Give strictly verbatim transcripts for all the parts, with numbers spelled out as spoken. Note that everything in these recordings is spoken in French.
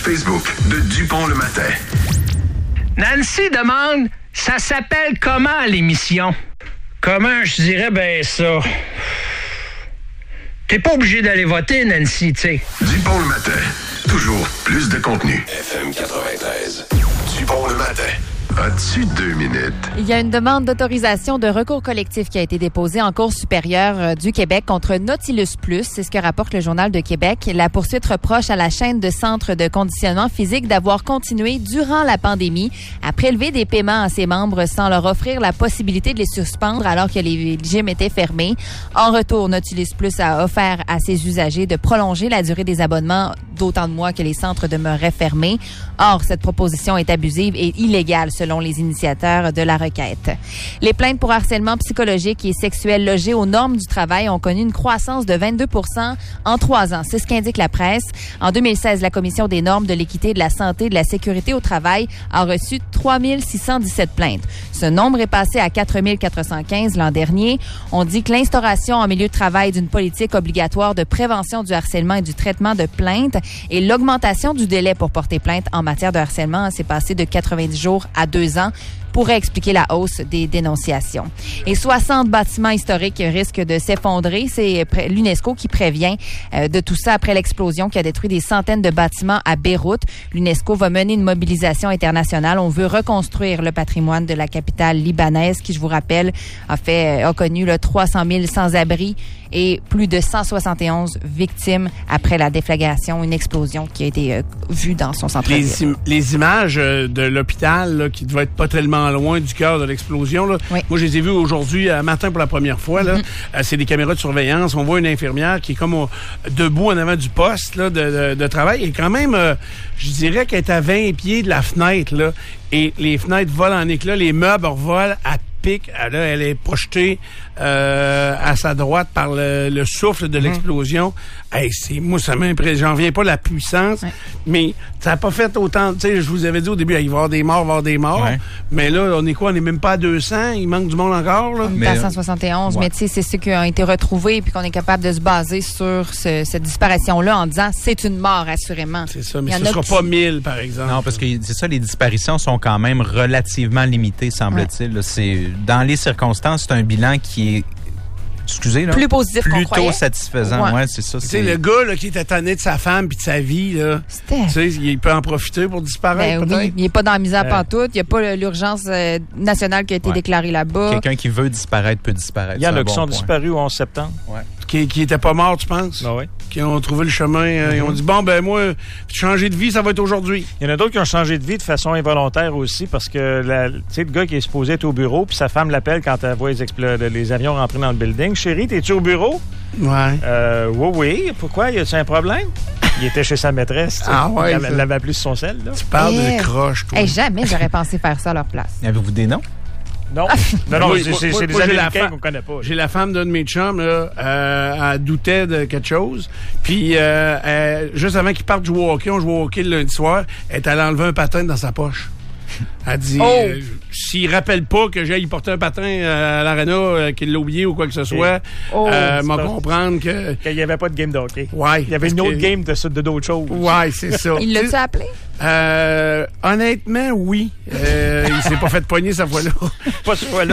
Facebook de Dupont le matin. Nancy demande, ça s'appelle comment l'émission? Comment je dirais ben ça? T'es pas obligé d'aller voter, Nancy, tu sais. Dupont le matin. Toujours plus de contenu. F M quatre-vingt-treize. Dupont le matin. As-tu deux minutes? Il y a une demande d'autorisation de recours collectif qui a été déposée en Cour supérieure du Québec contre Nautilus Plus. C'est ce que rapporte le Journal de Québec. La poursuite reproche à la chaîne de centres de conditionnement physique d'avoir continué durant la pandémie à prélever des paiements à ses membres sans leur offrir la possibilité de les suspendre alors que les gyms étaient fermés. En retour, Nautilus Plus a offert à ses usagers de prolonger la durée des abonnements d'autant de mois que les centres demeuraient fermés. Or, cette proposition est abusive et illégale selon les initiateurs de la requête. Les plaintes pour harcèlement psychologique et sexuel logées aux normes du travail ont connu une croissance de vingt-deux pour cent en trois ans. C'est ce qu'indique la presse. En deux mille seize, la Commission des normes de l'équité, de la santé et de la sécurité au travail a reçu trois mille six cent dix-sept plaintes. Ce nombre est passé à quatre mille quatre cent quinze l'an dernier. On dit que l'instauration en milieu de travail d'une politique obligatoire de prévention du harcèlement et du traitement de plaintes et l'augmentation du délai pour porter plainte en matière de harcèlement s'est passé de quatre-vingt-dix jours à deux ans pourrait expliquer la hausse des dénonciations. Et soixante bâtiments historiques risquent de s'effondrer. C'est l'UNESCO qui prévient euh, de tout ça après l'explosion qui a détruit des centaines de bâtiments à Beyrouth. L'UNESCO va mener une mobilisation internationale. On veut reconstruire le patrimoine de la capitale libanaise qui, je vous rappelle, a fait a connu là, trois cent mille sans-abri et plus de cent soixante et onze victimes après la déflagration, une explosion qui a été euh, vue dans son centre-ville. Les, im- les images euh, de l'hôpital là, qui devait être pas tellement loin du cœur de l'explosion. Là. Oui. Moi, je les ai vus aujourd'hui à matin pour la première fois. Là. Mm-hmm. Euh, c'est des caméras de surveillance. On voit une infirmière qui est comme au, debout en avant du poste là, de, de, de travail. Et quand même, euh, je dirais qu'elle est à vingt pieds de la fenêtre. Là, et les fenêtres volent en éclats. Les meubles volent à pic. Là, elle est projetée euh, à sa droite par le, le souffle de l'explosion. Mmh. Hey, c'est, moi, ça m'impressionne. J'en viens pas la puissance, ouais. Mais ça n'a pas fait autant. Tu sais, je vous avais dit au début, il va y avoir des morts, il va y avoir des morts. Ouais. Mais là, on est quoi? On n'est même pas à deux cents. Il manque du monde encore. Là. On est à cent soixante et onze. Ouais. Mais tu sais, c'est ceux qui ont été retrouvés puis qu'on est capable de se baser sur ce, cette disparition-là en disant c'est une mort, assurément. C'est ça, mais ce ne sera qui... pas mille, par exemple. Non, parce que c'est ça, les disparitions sont quand même relativement limitées, semble-t-il. Ouais. C'est, dans les circonstances, c'est un bilan qui est Excusez, là. Plus positif qu'on croyait. Plutôt satisfaisant, ouais, ouais c'est ça. Tu sais, le gars là, qui était tanné de sa femme puis de sa vie, là, tu sais, il peut en profiter pour disparaître, ben, peut-être. Oui, il n'est pas dans la misère euh... pantoute. Il n'y a pas l'urgence euh, nationale qui a été ouais. déclarée là-bas. Quelqu'un qui veut disparaître peut disparaître. Il y en a qui bon sont point. disparus au onze septembre. Ouais. Qui, qui étaient pas morts, tu penses? Ah oui. Qui ont trouvé le chemin. Euh, mm-hmm. Ils ont dit, bon, ben moi, changer de vie, ça va être aujourd'hui. Il y en a d'autres qui ont changé de vie de façon involontaire aussi parce que tu sais, le gars qui est supposé être au bureau puis sa femme l'appelle quand elle voit les, expl- les avions rentrer dans le building. Chérie, t'es-tu au bureau? Ouais. Euh, oui, oui. Pourquoi? Y a-t-il un problème? Il était chez sa maîtresse. Ah ouais. Elle l'avait appelé sur son sel. Là. Tu parles hey, de croche, toi. Hey, jamais j'aurais pensé faire ça à leur place. Avez-vous des noms? Non. non, non, moi, c'est, c'est, moi, c'est des moi, Américains fa- qu'on connaît pas. J'ai la femme d'un de mes chums, là, euh, elle doutait de quelque chose. Puis, euh, euh, juste avant qu'il parte jouer au hockey, on joue au hockey le lundi soir, elle est allée enlever un patin dans sa poche. Elle dit, oh. euh, s'il rappelle pas que j'aille porter un patin à l'aréna, euh, qu'il l'a oublié ou quoi que ce soit, oh, euh, m'a comprendre que... Qu'il n'y avait pas de game de hockey. Ouais. Il y avait une autre que... game de, de d'autres choses. Ouais, c'est ça. Il l'a-tu appelé? Euh, honnêtement, oui. Euh, il s'est pas fait pogner cette fois-là. Pas cette fois-là.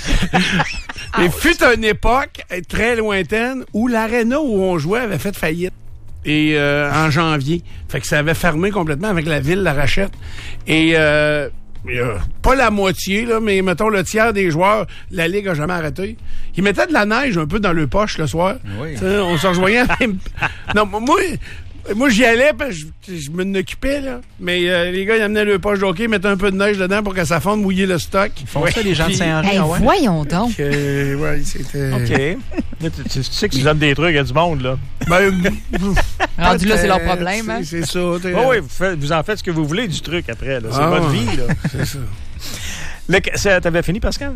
Il fut une époque très lointaine où l'aréna où on jouait avait fait faillite. Et euh, en janvier. Fait que ça avait fermé complètement avec la ville, la rachète. Et euh, euh, pas la moitié, là, mais mettons le tiers des joueurs, la Ligue a jamais arrêté. Ils mettaient de la neige un peu dans le poche le soir. Oui. T'sais, on se rejoignait même. Non, moi, moi j'y allais parce que je, je m'en occupais, là. Mais euh, les gars, ils amenaient le poche d'hockey, mettaient un peu de neige dedans pour que ça fonde, mouiller le stock. Ils font ouais. ça, les gens de Saint-Henri. Hey, ouais. Voyons donc. Euh, ouais, c'était... OK. tu, tu, tu sais que tu donnes des trucs à du monde, là. Ben, rendu là, c'est leur problème. C'est, hein? c'est ça. Oui, oui, vous, faites, vous en faites ce que vous voulez du truc après. Là. C'est ah, votre vie. Là. C'est ça. Le, ça, t'avais fini, Pascal?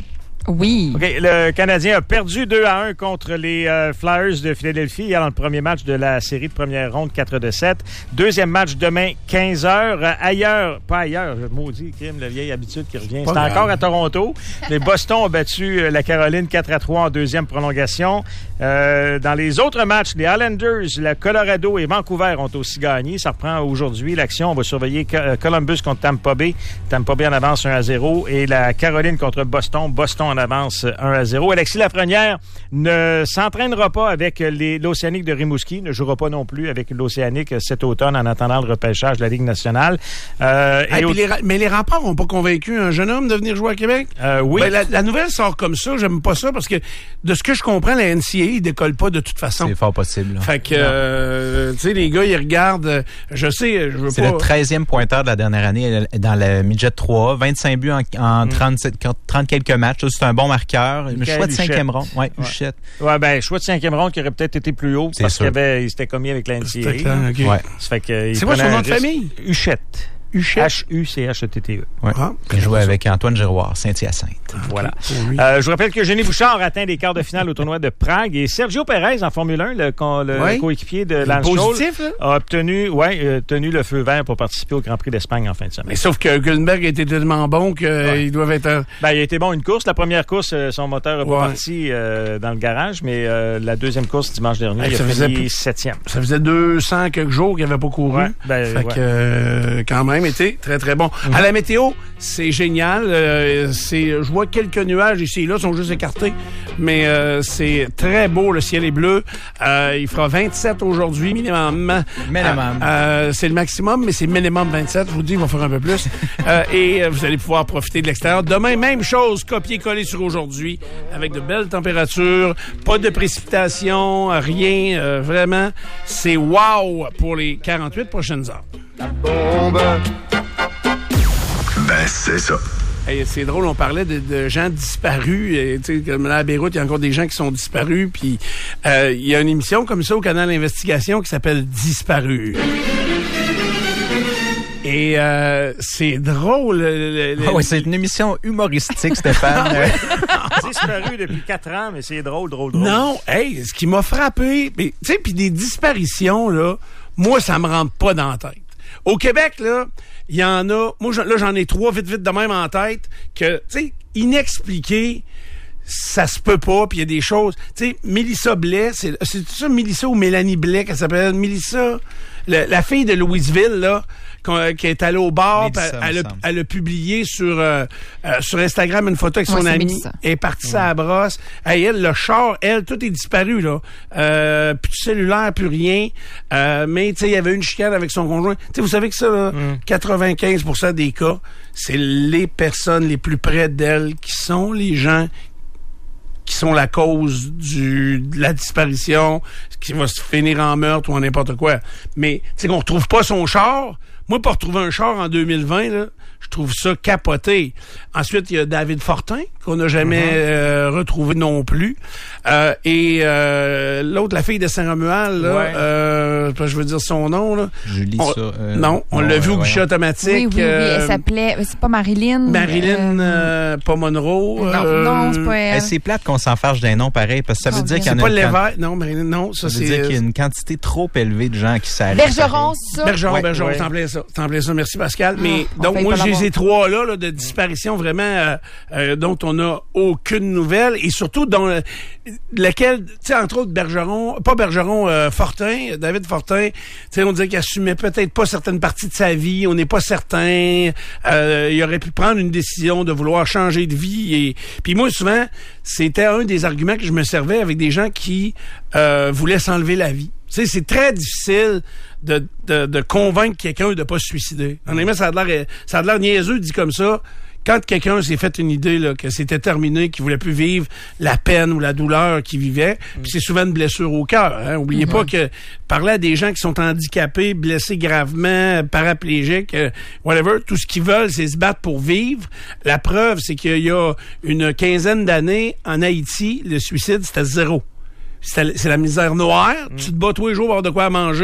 Oui. OK, le Canadien a perdu deux à un contre les euh, Flyers de Philadelphie hier dans le premier match de la série de première ronde, quatre de sept. Deuxième match demain, quinze heures. Euh, ailleurs, pas ailleurs, je maudis, crime, la vieille habitude qui revient. C'est encore à Toronto. Les Boston ont battu la Caroline quatre à trois en deuxième prolongation. Euh, dans les autres matchs, les Islanders, la Colorado et Vancouver ont aussi gagné. Ça reprend aujourd'hui l'action. On va surveiller Columbus contre Tampa Bay. Tampa Bay en avance un à zéro. Et la Caroline contre Boston. Boston en avance un à zéro. Alexis Lafrenière ne s'entraînera pas avec les, l'Océanique de Rimouski, ne jouera pas non plus avec l'Océanique cet automne en attendant le repêchage de la Ligue nationale. Euh, hey, et au... les, mais les remparts n'ont pas convaincu un jeune homme de venir jouer à Québec? Euh, oui. Ben, la, la nouvelle sort comme ça, j'aime pas ça parce que de ce que je comprends, la N C A A, il décolle pas de toute façon. C'est fort possible. Là. Fait que, euh, tu sais, les gars, ils regardent, je sais, je veux C'est pas... C'est le treizième pointeur de la dernière année dans le midget trois, vingt-cinq buts en, en mm. trente-sept, trente quelques matchs. Ça, c'est un bon marqueur. Le choix de cinquième ronde. Ouais, ouais. Huchette. Ouais, ben, choix de cinquième ronde qui aurait peut-être été plus haut parce qu'il avait, il s'était commis avec la N C A A. Clair, okay. Ouais. Ça fait que, c'est quoi son nom de famille? Huchette. H U C H E T T E. Ouais. Ah, il jouait avec Antoine Giroir, Saint-Hyacinthe. Voilà. Euh, je vous rappelle que Eugénie Bouchard atteint les quarts de finale au tournoi de Prague et Sergio Pérez en Formule un, le, le ouais. coéquipier de Lance Stroll, a obtenu, ouais, euh, tenu le feu vert pour participer au Grand Prix d'Espagne en fin de semaine. Mais sauf que Güllenberg était tellement bon qu'ils ouais. doivent être... Un... Ben, il a été bon une course. La première course, son moteur est ouais. pas parti euh, dans le garage, mais euh, la deuxième course, dimanche dernier, hey, il a fait faisait... septième. Ça faisait deux cents quelques jours qu'il n'avait pas couru. Ouais. Ben, fait ouais. que, euh, quand même, était très, très bon. Mm-hmm. À la météo, c'est génial. Euh, c'est, je vois quelques nuages ici et là, sont juste écartés. Mais euh, c'est très beau, le ciel est bleu. Euh, il fera vingt-sept aujourd'hui, minimum. Minimum. Euh, c'est le maximum, mais c'est minimum vingt-sept. Je vous dis, il va faire un peu plus. euh, et vous allez pouvoir profiter de l'extérieur. Demain, même chose, copier-coller sur aujourd'hui, avec de belles températures, pas de précipitation, rien. Euh, vraiment, c'est wow pour les quarante-huit prochaines heures. La bombe. Ben, c'est ça. Hey, c'est drôle, on parlait de, de gens disparus. Et, comme là à Beyrouth, il y a encore des gens qui sont disparus. Puis euh, il y a une émission comme ça au canal Investigation qui s'appelle Disparus. Et euh, c'est drôle. Le, le, ah oui, c'est une émission humoristique, Stéphane. Disparu depuis quatre ans, mais c'est drôle, drôle, drôle. Non, hey, ce qui m'a frappé, tu sais, puis des disparitions, là, moi, ça me rentre pas dans la tête. Au Québec, là, il y en a... Moi, là, j'en ai trois vite, vite de même en tête que, tu sais, inexpliquées, ça se peut pas, puis il y a des choses... Tu sais, Mélissa Blais, c'est, c'est ça, Mélissa ou Mélanie Blais, qu'elle s'appelle? Mélissa, le, la fille de Louisville, là, qui est allée au bar, Mélissa, elle, elle, a, elle a publié sur euh, euh, sur Instagram une photo avec son ouais, amie. Elle est partie ouais. à la brosse. Hey, elle, le char, elle, tout est disparu, là. Euh, plus de cellulaire, plus rien. Euh, mais, tu sais, il y avait une chicane avec son conjoint. Tu sais, vous savez que ça, là, mm. quatre-vingt-quinze pour cent des cas, c'est les personnes les plus près d'elle qui sont les gens qui sont la cause du, de la disparition, qui va se finir en meurtre ou en n'importe quoi. Mais, tu sais, qu'on retrouve pas son char. Moi, pour retrouver un char en deux mille vingt, là, je trouve ça capoté. Ensuite, il y a David Fortin, qu'on n'a jamais mm-hmm. euh, retrouvé non plus. Euh, et euh, l'autre, la fille de Saint-Romuald, là, ouais. euh, je veux dire son nom. Là. Julie, on, ça. Euh, non, on non, l'a ouais, vu au ouais, guichet ouais. automatique. Oui, oui, oui. Euh, elle s'appelait... C'est pas Marilyn? Marilyn, euh, euh, pas Monroe. Non, euh, non, c'est pas elle. Eh, c'est plate qu'on s'en fâche d'un nom pareil, parce que ça veut oh, dire qu'il y en a... C'est pas une Lévesque. Non, Marilyn, non. Ça, ça c'est... veut dire qu'il y a une quantité trop élevée de gens qui s'arrêtent. Bergeron, ça. Bergeron, ouais, Bergeron, ouais. t'en plais ça. T'en plais ça. Merci, Pascal. Mais, oh, donc, moi, j'ai ces trois-là, là, de disparition vraiment, euh, euh, dont on n'a aucune nouvelle, et surtout, dont, euh, lequel, tu sais, entre autres, Bergeron, pas Bergeron, euh, Fortin, David Fortin, tu sais, on disait qu'il assumait peut-être pas certaines parties de sa vie, on n'est pas certain, euh, il aurait pu prendre une décision de vouloir changer de vie, et, puis moi, souvent, c'était un des arguments que je me servais avec des gens qui, euh, voulaient s'enlever la vie. Tu sais, c'est très difficile de, de, de convaincre quelqu'un de pas se suicider. Honnêtement, ça a l'air, ça a l'air niaiseux dit comme ça. Quand quelqu'un s'est fait une idée là, que c'était terminé, qu'il voulait plus vivre la peine ou la douleur qu'il vivait, mm. puis c'est souvent une blessure au cœur. Hein. Oubliez mm-hmm. pas que parler à des gens qui sont handicapés, blessés gravement, paraplégiques, euh, whatever, tout ce qu'ils veulent, c'est se battre pour vivre. La preuve, c'est qu'il y a une quinzaine d'années, en Haïti, le suicide, c'était zéro. C'est la misère noire. Mm. Tu te bats tous les jours pour avoir de quoi manger.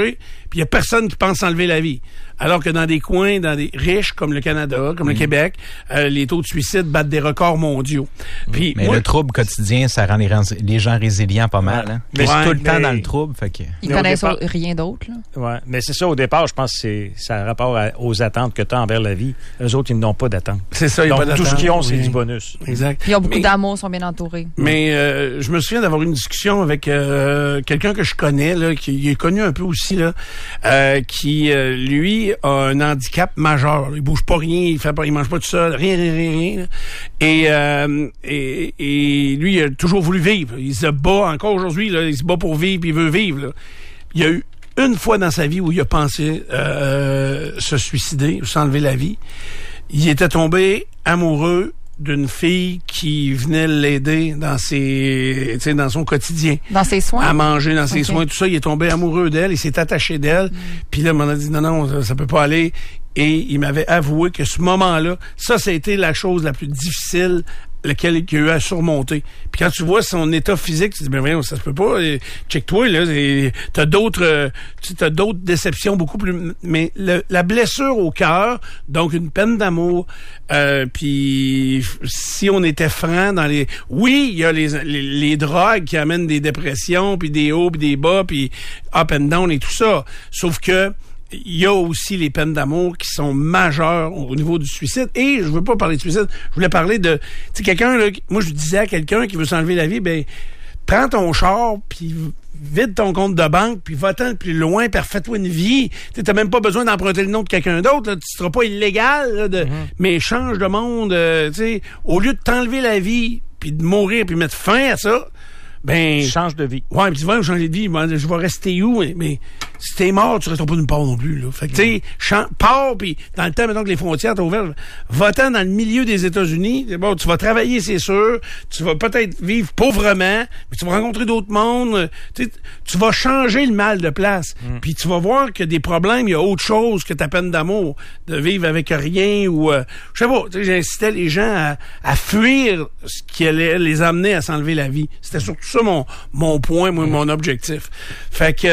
puis il y a personne qui pense s'enlever la vie. Alors que dans des coins, dans des riches comme le Canada, comme mmh. le Québec, euh, les taux de suicide battent des records mondiaux. Puis, mais moi, le trouble quotidien, ça rend les, les gens résilients pas mal. Hein? Mais ouais, c'est tout le mais... temps dans le trouble. Fait que... Ils connaissent départ... rien d'autre. Là. Ouais, mais c'est ça, au départ, je pense que c'est, ça a rapport à, aux attentes que tu as envers la vie. Eux autres, ils n'ont pas d'attente. C'est ça, il n'y a pas d'attente. Tout ce qu'ils ont, c'est oui. du bonus. Exact. Ils ont beaucoup mais... d'amour, sont bien entourés. Mais euh, je me souviens d'avoir eu une discussion avec euh, quelqu'un que je connais, là, qui est connu un peu aussi, là, euh, qui, euh, lui, a un handicap majeur. Il bouge pas rien, il fait pas, il mange pas tout seul, rien, rien, rien, rien. Et, euh, et, et lui, il a toujours voulu vivre. Il se bat encore aujourd'hui, là, il se bat pour vivre, puis il veut vivre. Là. Il y a eu une fois dans sa vie où il a pensé euh, se suicider, s'enlever la vie. Il était tombé amoureux d'une fille qui venait l'aider dans ses, tu sais, dans son quotidien. Dans ses soins? À manger, dans ses okay. soins, tout ça. Il est tombé amoureux d'elle, il s'est attaché d'elle. Mm. Puis là, il m'en a dit, non, non, ça, ça peut pas aller. Et il m'avait avoué que ce moment-là, ça, ça a été la chose la plus difficile lequel il a eu à surmonter. Puis quand tu vois son état physique, tu te dis, ben voyons, ça se peut pas. Check-toi, là. T'as d'autres, euh, t'as d'autres déceptions beaucoup plus... Mais le, la blessure au cœur, donc une peine d'amour, euh, puis si on était franc dans les... Oui, il y a les, les, les drogues qui amènent des dépressions, puis des hauts, puis des bas, puis up and down et tout ça. Sauf que il y a aussi les peines d'amour qui sont majeures au niveau du suicide. Et je veux pas parler de suicide, je voulais parler de... Tu sais, quelqu'un, là, moi, je disais à quelqu'un qui veut s'enlever la vie, ben prends ton char, puis vide ton compte de banque, puis va-t'en le plus loin, puis refais-toi une vie. Tu n'as même pas besoin d'emprunter le nom de quelqu'un d'autre. Là. Tu seras pas illégal, là, de, mm-hmm. mais change de monde. Euh, tu sais, au lieu de t'enlever la vie, puis de mourir, puis mettre fin à ça, ben... Change de vie. Ouais, puis tu vas changer de vie. Ben, je vais rester où? Mais, mais si t'es mort, tu resteras pas d'une part non plus. Là. Fait que, tu sais, pars, puis dans le temps, maintenant que les frontières t'ont ouvert, va-t'en dans le milieu des États-Unis. Bon, tu vas travailler, c'est sûr. Tu vas peut-être vivre pauvrement, mais tu vas rencontrer d'autres mondes. Tu vas changer le mal de place. Mm. Puis tu vas voir que des problèmes, il y a autre chose que ta peine d'amour. De vivre avec rien ou... Euh, je sais pas, j'incitais les gens à, à fuir ce qui allait les amener à s'enlever la vie. C'était surtout ça mon, mon point, moi, mon objectif. Fait que...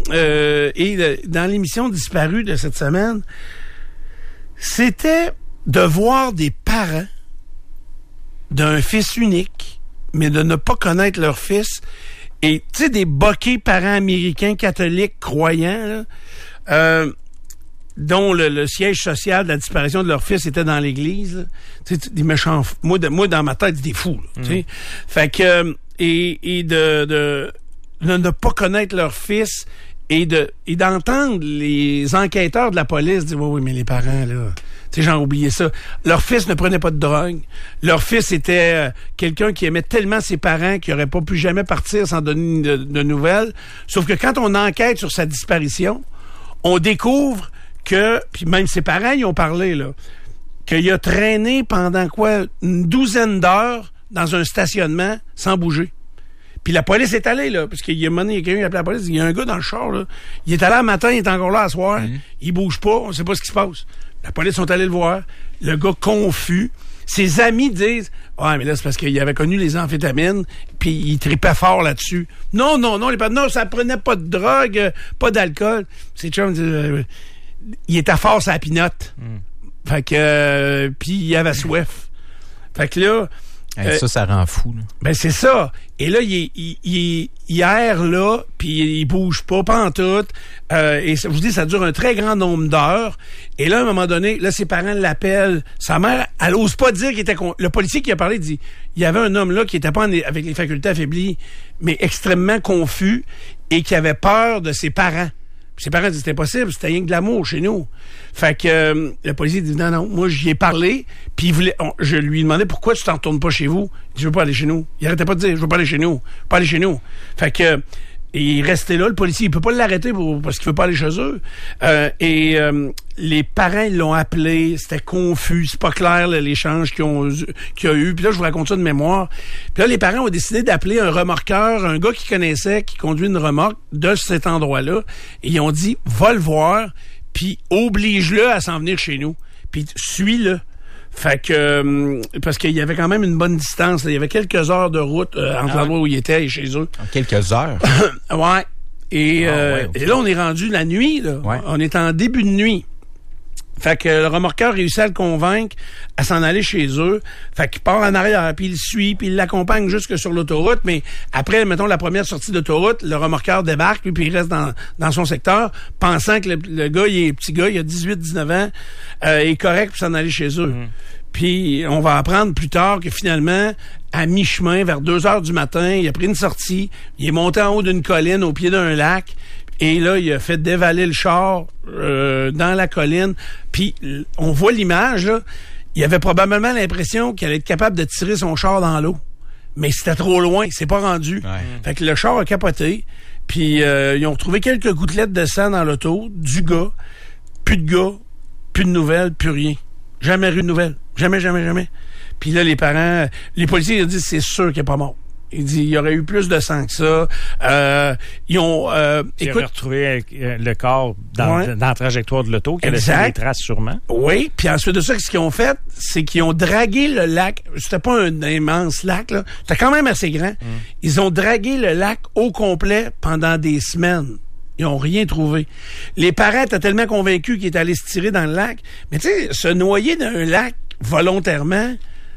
Euh, et de, dans l'émission Disparu de cette semaine, c'était de voir des parents d'un fils unique, mais de ne pas connaître leur fils. Et, tu sais, des boqués parents américains catholiques croyants, là, euh, dont le, le siège social de la disparition de leur fils était dans l'église. Tu sais, des méchants... Moi, de, moi, dans ma tête, des fous. Là, tu sais. Mmh. Fait que... Et, et de, de, de ne pas connaître leur fils et de et d'entendre les enquêteurs de la police dire oui, oui, mais les parents, là, tu sais, j'en oublié ça. Leur fils ne prenait pas de drogue. Leur fils était euh, quelqu'un qui aimait tellement ses parents qu'il n'aurait pas pu jamais partir sans donner de, de nouvelles. Sauf que quand on enquête sur sa disparition, on découvre que, puis même ses parents y ont parlé, là, qu'il a traîné pendant quoi, une douzaine d'heures dans un stationnement sans bouger. Puis la police est allée, là, parce qu'il y a un moment donné, il y a quelqu'un qui a appelé la police, il y a un gars dans le char, là. Il est allé le matin, il est encore là à soir, mmh. il bouge pas, on sait pas ce qui se passe. La police sont allés le voir, le gars confus. Ses amis disent, ouais, mais là, c'est parce qu'il avait connu les amphétamines, puis il tripait fort là-dessus. Non, non, non, les pas, non, ça prenait pas de drogue, euh, pas d'alcool. C'est chum, euh, il était fort sur la pinotte. Mmh. Fait que, euh, puis il avait soif. Fait que là, Hey, ça, ça rend fou. Là. Ben, c'est ça. Et là, il, il, il, il erre là, puis il bouge pas, pas en tout. Euh, et ça, je vous dis, ça dure un très grand nombre d'heures. Et là, à un moment donné, là, ses parents l'appellent. Sa mère, elle ose pas dire qu'il était... Con... Le policier qui a parlé dit, il y avait un homme là qui était pas en... avec les facultés affaiblies, mais extrêmement confus et qui avait peur de ses parents. Puis ses parents disaient, c'était impossible, c'était rien que de l'amour chez nous. Fait que euh, le policier dit, non, non, moi, j'y ai parlé, puis il voulait, on, je lui demandais, pourquoi tu t'en retournes pas chez vous? Il dit, je veux pas aller chez nous. Il arrêtait pas de dire, je veux pas aller chez nous. Je veux pas aller chez nous. Fait que, et il restait là, le policier, il peut pas l'arrêter pour, parce qu'il veut pas aller chez eux. Euh, et euh, les parents, ils l'ont appelé, c'était confus, c'est pas clair là, l'échange qu'ils ont, qu'il y a eu. Puis là, je vous raconte ça de mémoire. Puis là, les parents ont décidé d'appeler un remorqueur, un gars qu'ils connaissaient, qui conduit une remorque de cet endroit-là. Et ils ont dit, va le voir, puis oblige-le à s'en venir chez nous. Puis suis-le. Fait que, euh, parce qu'il y avait quand même une bonne distance. Là. Il y avait quelques heures de route euh, entre ah l'endroit ouais. où il était et chez eux. En quelques heures? Ouais. Et, oh, euh, ouais, okay. et là, on est rendu la nuit. Là. Ouais. On est en début de nuit. Fait que le remorqueur réussit à le convaincre à s'en aller chez eux. Fait qu'il part en arrière, puis il le suit, puis il l'accompagne jusque sur l'autoroute. Mais après, mettons, la première sortie d'autoroute, le remorqueur débarque, lui, puis il reste dans, dans son secteur, pensant que le, le gars, il est petit gars, il a dix-huit dix-neuf ans, euh, est correct pour s'en aller chez eux. Mmh. Puis on va apprendre plus tard que finalement, à mi-chemin, vers deux heures du matin, il a pris une sortie, il est monté en haut d'une colline au pied d'un lac. Et là, il a fait dévaler le char euh, dans la colline. Puis, on voit l'image, là. Il avait probablement l'impression qu'il allait être capable de tirer son char dans l'eau. Mais c'était trop loin, il s'est pas rendu. Ouais. Fait que le char a capoté. Puis, euh, ils ont retrouvé quelques gouttelettes de sang dans l'auto, du gars. Plus de gars, plus de nouvelles, plus rien. Jamais eu de nouvelles. Jamais, jamais, jamais. Puis là, les parents, les policiers, ils disent, c'est sûr qu'il est pas mort. Il dit, il y aurait eu plus de sang que ça. Euh, ils ont, euh, ils écoute, retrouvé le corps dans, ouais. dans la trajectoire de l'auto, qui a laissé des traces sûrement. Oui, puis ensuite de ça, ce qu'ils ont fait, c'est qu'ils ont dragué le lac. C'était pas un immense lac, là. C'était quand même assez grand. Mm. Ils ont dragué le lac au complet pendant des semaines. Ils ont rien trouvé. Les parents étaient tellement convaincus qu'ils étaient allés se tirer dans le lac. Mais tu sais, se noyer dans un lac volontairement,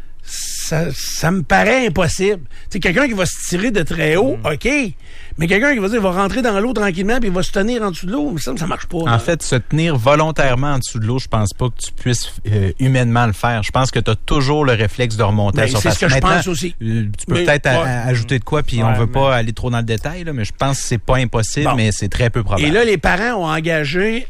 Ça, ça me paraît impossible. Tu sais, quelqu'un qui va se tirer de très haut, mmh. OK. Mais quelqu'un qui va dire, il va rentrer dans l'eau tranquillement puis il va se tenir en dessous de l'eau, ça, ça marche pas. En là. fait, se tenir volontairement en dessous de l'eau, je pense pas que tu puisses euh, humainement le faire. Je pense que tu as toujours le réflexe de remonter ben, à la surface. C'est ce que Maintenant, je pense aussi. Euh, tu peux mais, peut-être ouais. a, a, ajouter de quoi, puis ouais, on veut mais... pas aller trop dans le détail, là, mais je pense que c'est pas impossible, bon. mais c'est très peu probable. Et là, les parents ont engagé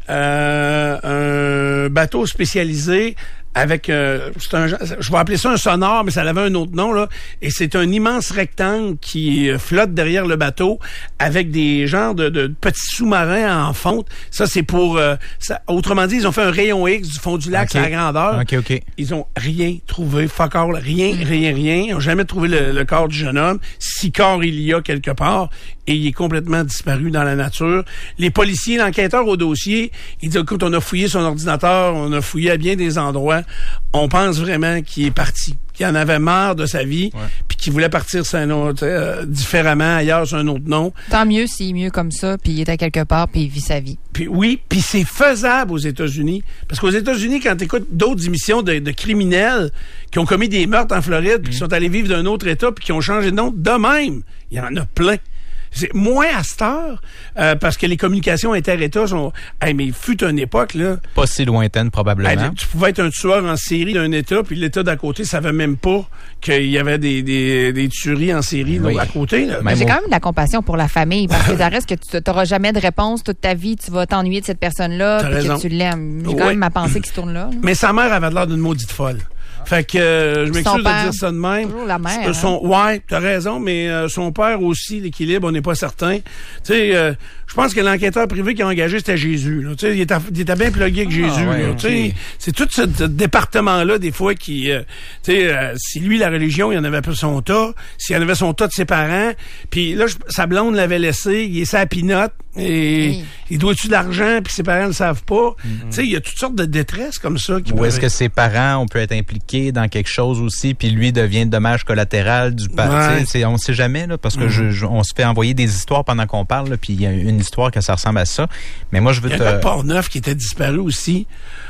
euh, un bateau spécialisé avec, euh, c'est un, je vais appeler ça un sonore, mais ça avait un autre nom, là. Et c'est un immense rectangle qui flotte derrière le bateau avec des genres de, de petits sous-marins en fonte. Ça, c'est pour, euh, ça, autrement dit, ils ont fait un rayon X du fond du lac okay. à la grandeur. OK, OK. Ils ont rien trouvé. Fuck all. Rien, rien, rien. Ils ont jamais trouvé le, le corps du jeune homme. Si corps il y a quelque part. Et il est complètement disparu dans la nature. Les policiers, l'enquêteur au dossier, il dit, écoute, on a fouillé son ordinateur, on a fouillé à bien des endroits. On pense vraiment qu'il est parti, qu'il en avait marre de sa vie, ouais. puis qu'il voulait partir sur un autre, euh, différemment, ailleurs, sur un autre nom. Tant mieux s'il est mieux comme ça, puis il est à quelque part, puis il vit sa vie. Puis oui, puis c'est faisable aux États-Unis. Parce qu'aux États-Unis, quand tu écoutes d'autres émissions de, de criminels qui ont commis des meurtres en Floride, puis mmh. qui sont allés vivre d'un autre État, puis qui ont changé de nom de même, il y en a plein. C'est moins à cette heure, euh, parce que les communications inter-États sont... Hey, mais il fut une époque, là... Pas si lointaine, probablement. Hey, tu pouvais être un tueur en série d'un État, puis l'État d'à côté savait même pas qu'il y avait des, des, des tueries en série oui. là, à côté. Là. Mais j'ai quand même de la compassion pour la famille, parce que ça reste que tu n'auras jamais de réponse toute ta vie, tu vas t'ennuyer de cette personne-là, puis que tu l'aimes. J'ai quand ouais. même ma pensée qui se tourne là, là. Mais sa mère avait l'air d'une maudite folle. Fait que euh, je m'excuse de dire ça de même. Toujours la mère. Euh, son, hein? Ouais, t'as raison, mais euh, son père aussi, l'équilibre, on n'est pas certain. Tu sais, euh, je pense que l'enquêteur privé qui a engagé, c'était Jésus. Tu sais, il était, il était bien plugué avec Jésus. Ah, ouais, okay. Tu sais, c'est tout ce, ce département-là, des fois, qui... Euh, tu sais, euh, si lui, la religion, il en avait pas son tas. S'il en avait son tas de ses parents. Puis là, je, sa blonde l'avait laissé. Il est sa pinotte. Et oui. il doit-tu de l'argent, puis ses parents ne le savent pas. Mm-hmm. Tu sais, il y a toutes sortes de détresse comme ça. Qui Ou est-ce que ses parents, on peut être impliqués dans quelque chose aussi, puis lui devient dommage collatéral du père. Ouais. On ne sait jamais, là, parce que mm-hmm. je, je, on se fait envoyer des histoires pendant qu'on parle, là, puis il y a une histoire que ça ressemble à ça. Mais moi, je veux te... Il y a un Port-Neuf qui était disparu aussi.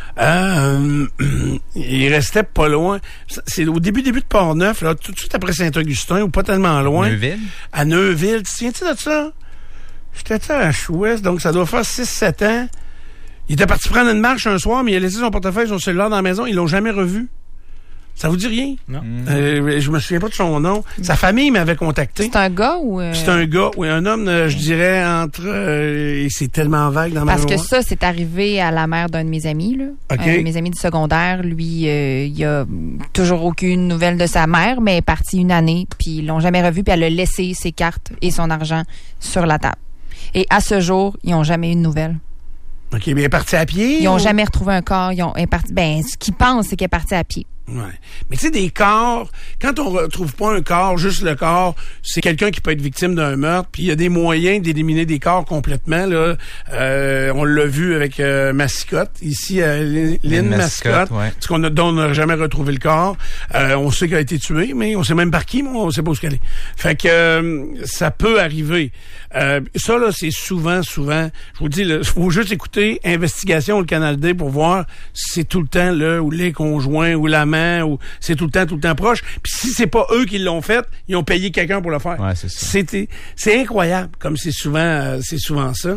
Euh, il restait pas loin. C'est au début début de Port-Neuf, là, tout de suite après Saint-Augustin, ou pas tellement loin. Neuville? À Neuville. Tu te souviens-tu de ça? J'étais à Chouest, donc ça doit faire six sept ans. Il était parti prendre une marche un soir, mais il a laissé son portefeuille, son cellulaire dans la maison. Ils l'ont jamais revu. Ça vous dit rien? Non. Euh, je me souviens pas de son nom. Sa famille m'avait contacté. C'est un gars ou... Euh... C'est un gars, oui, un homme, euh, je dirais, entre... Euh, et c'est tellement vague dans ma Parce mémoire. que ça, c'est arrivé à la mère d'un de mes amis, là. Okay. Un de mes amis du secondaire. Lui, euh, il a toujours aucune nouvelle de sa mère, mais elle est partie une année, puis ils l'ont jamais revu, puis elle a laissé ses cartes et son argent sur la table. Et à ce jour, ils n'ont jamais eu de nouvelles. OK, bien, elle est partie à pied? Ils n'ont ou... jamais retrouvé un corps. Ils ont, elle est partie, ben, ce qu'ils pensent, c'est qu'elle est partie à pied. Ouais. Mais tu sais, des corps, quand on retrouve pas un corps, juste le corps, c'est quelqu'un qui peut être victime d'un meurtre, puis il y a des moyens d'éliminer des corps complètement, là. Euh, on l'a vu avec euh, Mascotte, ici, à Lynn, Lynn Mascotte, ouais. Parce qu'on a, dont on n'a jamais retrouvé le corps. Euh, on sait qu'elle a été tuée, mais on sait même par qui, mais on sait pas où qu'elle est. Fait que euh, ça peut arriver. Euh, ça, là, c'est souvent, souvent, je vous dis, il faut juste écouter Investigation le Canal D pour voir si c'est tout le temps là, ou les conjoints, ou la ou c'est tout le temps, tout le temps proche. Puis si c'est pas eux qui l'ont fait, ils ont payé quelqu'un pour le faire. Ouais, c'est ça. C'était, c'est incroyable, comme c'est souvent, euh, c'est souvent ça.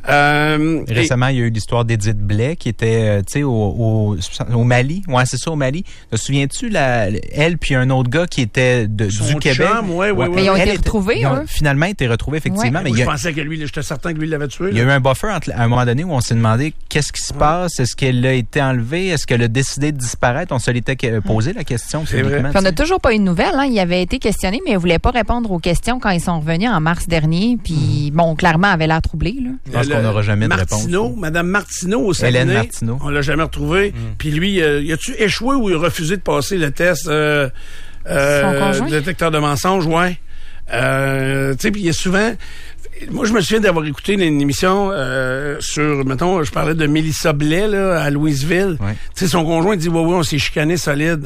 Euh, Récemment, et... il y a eu l'histoire d'Edith Blais qui était, euh, tu sais, au, au, au Mali. Ouais, c'est ça, au Mali. Te souviens-tu, la, elle puis un autre gars qui était de, du Québec? Chum, ouais, ouais, ouais, mais ils ont elle été retrouvés, Ils ont eux. finalement été retrouvés, effectivement. Ouais. Mais moi, il y je a, pensais que lui, j'étais certain que lui l'avait tué. Il y a eu un buffer entre, à un moment donné où on s'est demandé qu'est-ce qui se ouais. passe? Est-ce qu'elle a été enlevée? Est-ce qu'elle a décidé de disparaître? On se l'était posé la question. C'est vrai. Puis on n'a toujours pas eu de nouvelles. Hein. Il avait été questionné, mais il ne voulait pas répondre aux questions quand ils sont revenus en mars dernier. Puis, mm. bon, clairement, il avait l'air troublé. Là. Je pense le, qu'on n'aura jamais Martineau, de réponse. Madame Martineau au Saguenay. Hélène Martineau. On l'a jamais retrouvé. Mm. Puis lui, euh, y a-tu échoué ou il a refusé de passer le test euh, euh, de détecteur de mensonges? Ouais. Euh, tu sais, puis il y a souvent... Moi, je me souviens d'avoir écouté une émission euh, sur, mettons, je parlais de Mélissa Blais, là, à Louisville. Ouais. Tu sais, son conjoint dit, ouais, ouais, on s'est chicané solide.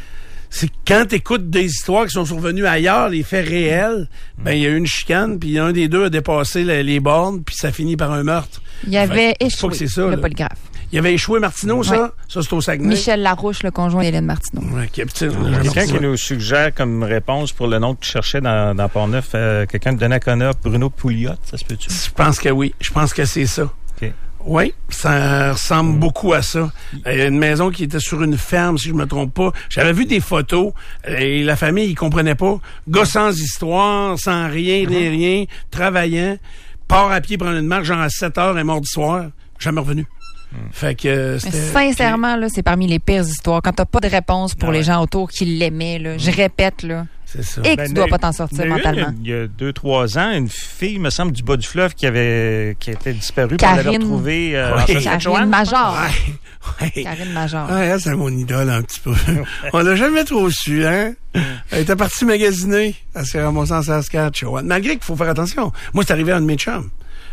C'est quand t'écoutes des histoires qui sont survenues ailleurs, les faits réels, mm. ben, il y a eu une chicane, puis un des deux a dépassé les, les bornes, puis ça finit par un meurtre. Il y avait fait, échoué, c'est ça, le là. polygraphe. Il avait échoué Martineau, ça? Ouais. Ça, c'est au Saguenay. Michel Larouche, le conjoint d'Hélène Martineau. Ouais, qui Quelqu'un qui nous suggère comme réponse pour le nom que tu cherchais dans, dans Pont-Neuf, euh, quelqu'un de Donnacona, Bruno Pouliot, ça se peut-tu? Je pense que oui. Je pense que c'est ça. OK. Oui, ça ressemble mmh. beaucoup à ça. Il y a une maison qui était sur une ferme, si je me trompe pas. J'avais vu des photos et la famille, ils comprenaient pas. Gars sans histoire, sans rien, mmh. ni rien, travaillant, part à pied prendre une marche, genre à sept heures, est mort du soir, jamais revenu. Hum. Fait que c'était... Sincèrement, là, c'est parmi les pires histoires. Quand t'as pas de réponse pour ah ouais. les gens autour qui l'aimaient, là, je répète, là. C'est ça. Et que ben, tu dois pas t'en sortir une, mentalement. Il y a deux, trois ans, une fille, me semble, du bas du fleuve qui avait qui était disparue. Karine. On l'avait retrouvée euh, oui. Karine Major. Ouais. Ouais. Karine Major. Ouais, c'est mon idole un petit peu. On l'a jamais trop su, hein? Elle était partie magasiner. Elle s'est ramassée en Saskatchewan. Malgré qu'il faut faire attention. Moi, c'est arrivé à un de mes chums.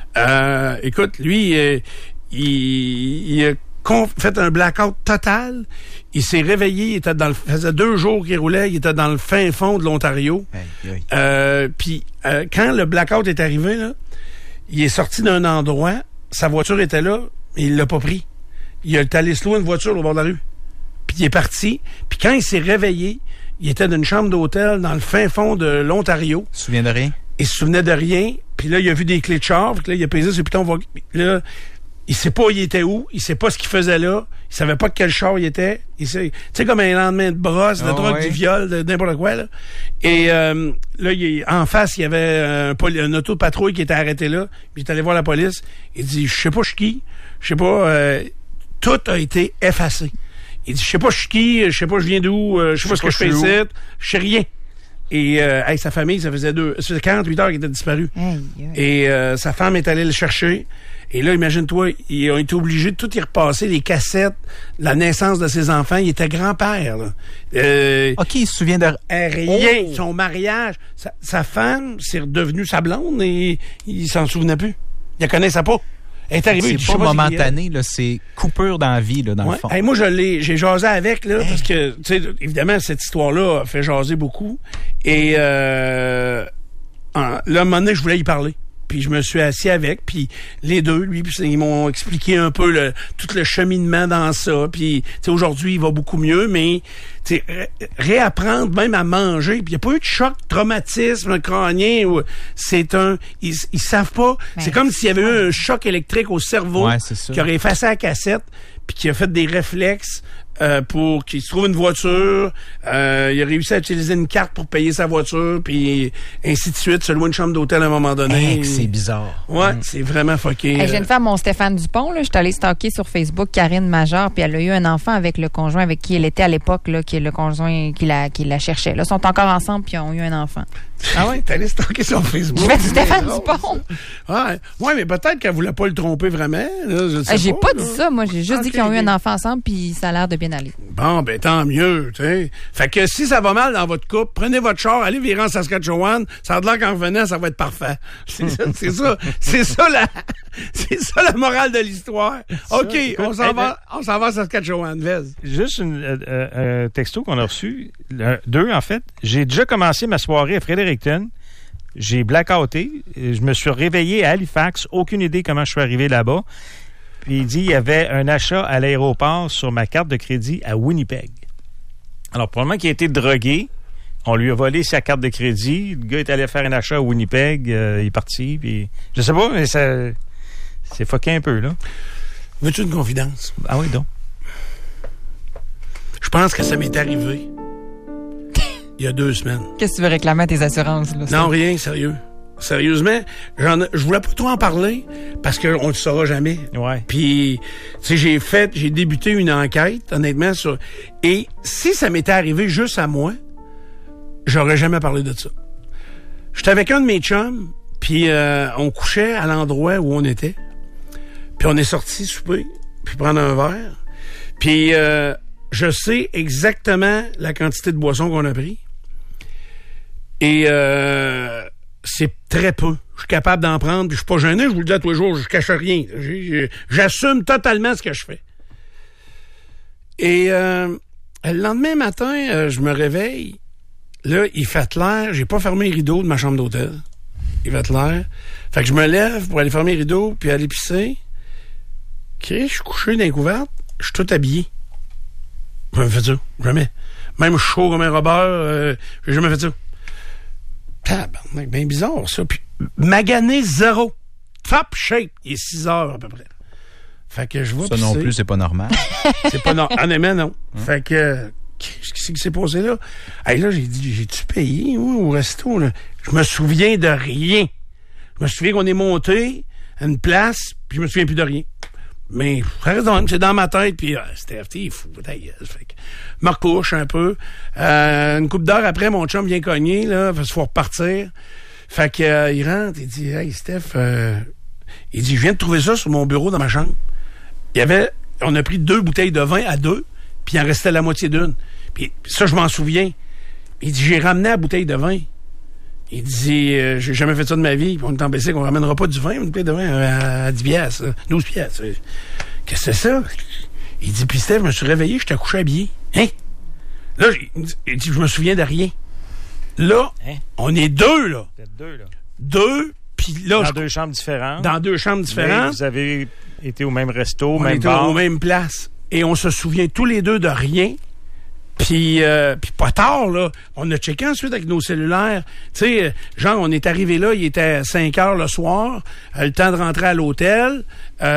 Euh, écoute, lui, euh, il, il a fait un blackout total. Il s'est réveillé, il était dans le, faisait deux jours qu'il roulait, il était dans le fin fond de l'Ontario. Hey, hey. Euh, puis euh, quand le blackout est arrivé, là, il est sorti d'un endroit, sa voiture était là, mais il l'a pas pris. Il a allé se louer une voiture au bord de la rue. Puis il est parti. Puis quand il s'est réveillé, il était dans une chambre d'hôtel dans le fin fond de l'Ontario. Tu te souviens de rien? Il se souvenait de rien. Puis là, il a vu des clés de char. Puis là, il a pesé sur le piton. Là, il sait pas où il était où. Il sait pas ce qu'il faisait là. Il savait pas quel char il était. Il sait, tu sais, comme un lendemain de brosse, de oh, drogue, ouais. du viol, de n'importe quoi, là. Et euh, là, il, en face, il y avait un, un auto de patrouille qui était arrêté là. Puis il est allé voir la police. Il dit, je sais pas je suis qui. Je sais pas. Euh, tout a été effacé. Il dit, je sais pas je suis qui. Je sais pas je viens d'où. Je sais pas ce que je fais ici. Je sais rien. Et euh, hey, sa famille, ça faisait deux, ça faisait quarante-huit heures qu'il était disparu. Hey, hey. Et euh, sa femme est allée le chercher. Et là, imagine-toi, ils ont été obligés de tout y repasser, les cassettes, la naissance de ses enfants. Il était grand-père. Là. Euh, OK, il se souvient de rien. Oh. Son mariage. Sa, sa femme, c'est redevenu sa blonde et il s'en souvenait plus. Il la connaissait pas. Elle est arrivée. C'est pas momentané, là, c'est coupure dans la vie, là, dans ouais. le fond. Hey, moi, je l'ai, j'ai jasé avec, là, hey. parce que, tu sais, évidemment, cette histoire-là a fait jaser beaucoup. Et, euh, en, là, à un moment donné, je voulais y parler. Puis je me suis assis avec, puis les deux, lui, puis ils m'ont expliqué un peu le, tout le cheminement dans ça. Puis, tu sais, aujourd'hui, il va beaucoup mieux, mais, tu sais, ré- réapprendre même à manger. Puis il n'y a pas eu de choc, traumatisme crânien. Ou, c'est un... Ils, ils savent pas. Ben, c'est comme s'il y avait eu un choc électrique au cerveau ouais, c'est ça. Qui aurait effacé la cassette, puis qui a fait des réflexes. Euh, pour qu'il se trouve une voiture, euh, il a réussi à utiliser une carte pour payer sa voiture, puis ainsi de suite, se louer une chambre d'hôtel à un moment donné. Hey, c'est bizarre. Ouais, mm. c'est vraiment fucké. Hey, je viens de faire mon Stéphane Dupont, là. Je suis allée stalker sur Facebook Karine Major, puis elle a eu un enfant avec le conjoint avec qui elle était à l'époque, là, qui est le conjoint qui la, qui la cherchait. Là, ils sont encore ensemble, puis ils ont eu un enfant. Ah ouais? T'es allé stalker sur Facebook? Je vais du Stéphane Dupont. Ouais. ouais, mais peut-être qu'elle voulait pas le tromper vraiment. Là, je sais J'ai pas, pas là. dit ça, moi. J'ai juste okay, dit qu'ils ont okay. eu un enfant ensemble, puis ça a l'air de bien aller. Bon, ben tant mieux, tu sais. Fait que si ça va mal dans votre couple, prenez votre char, allez virer en Saskatchewan, ça a l'air qu'en revenant, ça va être parfait. C'est ça, c'est ça, c'est ça la, c'est ça la morale de l'histoire. OK, ça, écoute, on s'en hey, va, on s'en va à Saskatchewan, Vez. Juste un euh, euh, texto qu'on a reçu, euh, deux en fait. J'ai déjà commencé ma soirée à Fredericton. J'ai blackouté, je me suis réveillé à Halifax, aucune idée comment je suis arrivé là-bas. Puis il dit il y avait un achat à l'aéroport sur ma carte de crédit à Winnipeg. Alors, probablement qu'il a été drogué. On lui a volé sa carte de crédit. Le gars est allé faire un achat à Winnipeg. Euh, il est parti. Puis je sais pas, mais ça, c'est fucké un peu, là. Veux-tu une confidence? Ah oui, donc. Je pense que ça m'est arrivé il y a deux semaines. Qu'est-ce que tu veux réclamer à tes assurances, là? Non, rien, sérieux. Sérieusement, j'en, je voulais pas trop en parler parce qu'on le saura jamais. Ouais. Puis, tu sais, j'ai fait, j'ai débuté une enquête, honnêtement, sur. Et si ça m'était arrivé juste à moi, j'aurais jamais parlé de ça. J'étais avec un de mes chums, puis euh, on couchait à l'endroit où on était. Puis on est sorti souper, puis prendre un verre. Puis euh, je sais exactement la quantité de boisson qu'on a pris. Et euh, c'est très peu. Je suis capable d'en prendre, puis je suis pas gêné, je vous le dis à tous les jours, je cache rien. J'ai, j'assume totalement ce que je fais. Et euh, le lendemain matin, euh, je me réveille. Là, il fait clair. J'ai pas fermé les rideaux de ma chambre d'hôtel. Il fait clair. Fait que je me lève pour aller fermer les rideaux, puis aller pisser. OK, je suis couché dans les couvertes. Je suis tout habillé. J'ai jamais fait ça. Jamais. Même chaud comme un robeur, euh, j'ai jamais fait ça. Tabarnak, bien bizarre, ça. Puis, magané zéro. Top shape. Il est six heures, à peu près. Fait que je vois ça pisser. non plus, c'est pas normal. C'est pas normal. Honnêtement, non. Hum. Fait que, qu'est-ce qui s'est passé là? Hey, là, j'ai dit, j'ai-tu payé, oui, au resto, là? Je me souviens de rien. Je me souviens qu'on est monté à une place, puis je me souviens plus de rien. Mais, c'est dans ma tête, puis, ah, Steph, t'es fou, ta gueule. Fait que, me recouche un peu. Euh, une couple d'heures après, mon chum vient cogner, là, parce qu'il faut repartir. Fait que, euh, il rentre, il dit, hey, Steph, euh, il dit, je viens de trouver ça sur mon bureau dans ma chambre. Il y avait, on a pris deux bouteilles de vin à deux, puis il en restait la moitié d'une. Puis ça, je m'en souviens. Il dit, j'ai ramené la bouteille de vin. Il dit, euh, j'ai jamais fait ça de ma vie. Puis on est en B C qu'on ramènera pas du vin, une bouteille de vin à, à dix piastres, douze piastres. Qu'est-ce que c'est ça? Il dit, puis Steph, je me suis réveillé, je t'ai couché habillé. Hein? Là, il dit, je me souviens de rien. Là, hein? On est deux, là. Vous êtes deux, là. Deux, puis là... Dans je... deux chambres différentes. Dans deux chambres différentes. Mais vous avez été au même resto, au on même était bar. aux mêmes places. Et on se souvient tous les deux de rien. Puis, euh, puis pas tard, là, on a checké ensuite avec nos cellulaires. Tu sais, genre, on est arrivé là, il était cinq heures le soir, euh, le temps de rentrer à l'hôtel.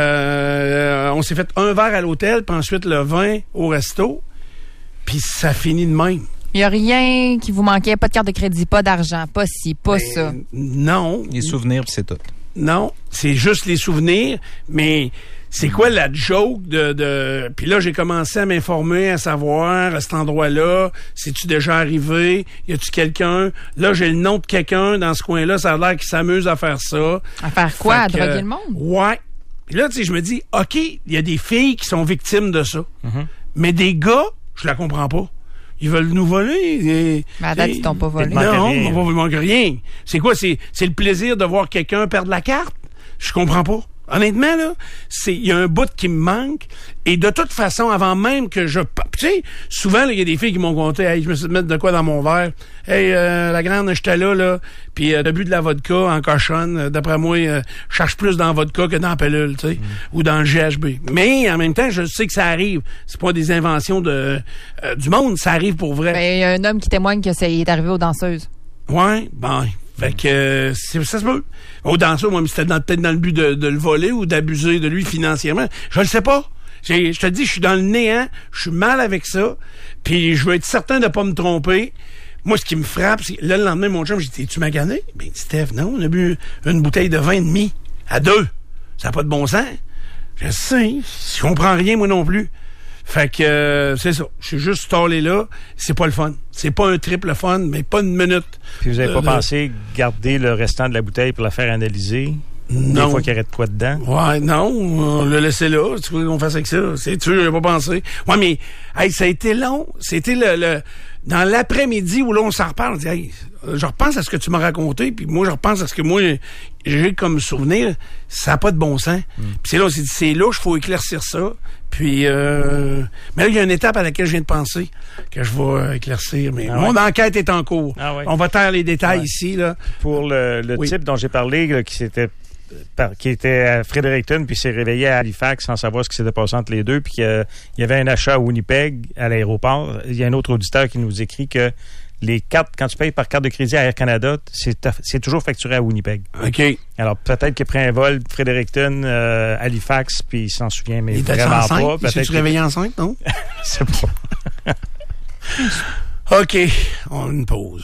Euh, on s'est fait un verre à l'hôtel, puis ensuite le vin au resto. Puis ça finit de même. Il n'y a rien qui vous manquait, pas de carte de crédit, pas d'argent, pas ci, pas ben, ça. Non. Les souvenirs, puis c'est tout. Non, c'est juste les souvenirs, mais... C'est quoi la joke de... de... Puis là, j'ai commencé à m'informer, à savoir, à cet endroit-là, c'est-tu déjà arrivé? Y a-tu quelqu'un? Là, j'ai le nom de quelqu'un dans ce coin-là, ça a l'air qu'il s'amuse à faire ça. À faire quoi? À que, droguer le monde? Ouais. Puis là, tu sais, je me dis, OK, il y a des filles qui sont victimes de ça. Mm-hmm. Mais des gars, je la comprends pas. Ils veulent nous voler. Et, mais à date, ils t'ont pas volé. Non, il ne manque rien. C'est quoi? C'est, c'est le plaisir de voir quelqu'un perdre la carte? Je comprends pas. Honnêtement, là, c'est, il y a un bout qui me manque. Et de toute façon, avant même que je... Tu sais, souvent, il y a des filles qui m'ont compté, hey, je me suis mettre de quoi dans mon verre. Hey, euh, la grande, j'étais là, là, puis euh, t'as bu de la vodka en cochonne. D'après moi, euh, je cherche plus dans la vodka que dans la pilule, tu sais, mm. ou dans le G H B. Mais, en même temps, je sais que ça arrive. C'est pas des inventions de euh, du monde, ça arrive pour vrai. Ben, il y a un homme qui témoigne que ça y est arrivé aux danseuses. Ouais, ben... Fait que euh, c'est, ça se peut. Au danseur, moi, c'était dans, peut-être dans le but de, de le voler ou d'abuser de lui financièrement. Je le sais pas. J'ai, je te dis, je suis dans le néant. Je suis mal avec ça. Puis je veux être certain de pas me tromper. Moi, ce qui me frappe, c'est là, le lendemain, mon chum, j'ai dit, tu m'as gagné? Ben, Steph, non, on a bu une bouteille de vin et demi à deux. Ça n'a pas de bon sens. Je sais. Je comprends rien, moi non plus. Fait que euh, c'est ça. Je suis juste stallé là. C'est pas le fun. C'est pas un triple fun, mais pas une minute. Puis vous avez euh, pas de... pensé garder le restant de la bouteille pour la faire analyser? Non. Des fois qu'il y aurait de quoi dedans. Ouais, non, on l'a laissé là. Tu veux qu'on fasse avec ça? C'est sûr, j'avais pas pensé. Ouais, mais, hey, ça a été long. C'était le, le, dans l'après-midi où là, on s'en reparle. On dit, hey, je repense à ce que tu m'as raconté, puis moi, je repense à ce que moi, j'ai comme souvenir. Ça n'a pas de bon sens. Mm. Puis c'est là, on s'est dit, c'est louche, il faut éclaircir ça. Puis, euh, mais là, il y a une étape à laquelle je viens de penser que je vais euh, éclaircir. Mais ah mon ouais. enquête est en cours. Ah ouais. On va taire les détails ouais. ici, là. Pour le, le oui. type dont j'ai parlé, là, qui s'était qui était à Fredericton, puis s'est réveillé à Halifax sans savoir ce qui s'était passé entre les deux, puis qu'il euh, y avait un achat à Winnipeg, à l'aéroport. Il y a un autre auditeur qui nous écrit que les cartes, quand tu payes par carte de crédit à Air Canada, c'est, c'est toujours facturé à Winnipeg. OK. Alors, peut-être qu'il a pris un vol Fredericton, euh, Halifax, puis il s'en souvient, mais il vraiment enceinte? pas. Peut-être tu réveillé enceinte, non? C'est pas. OK. On a une pause.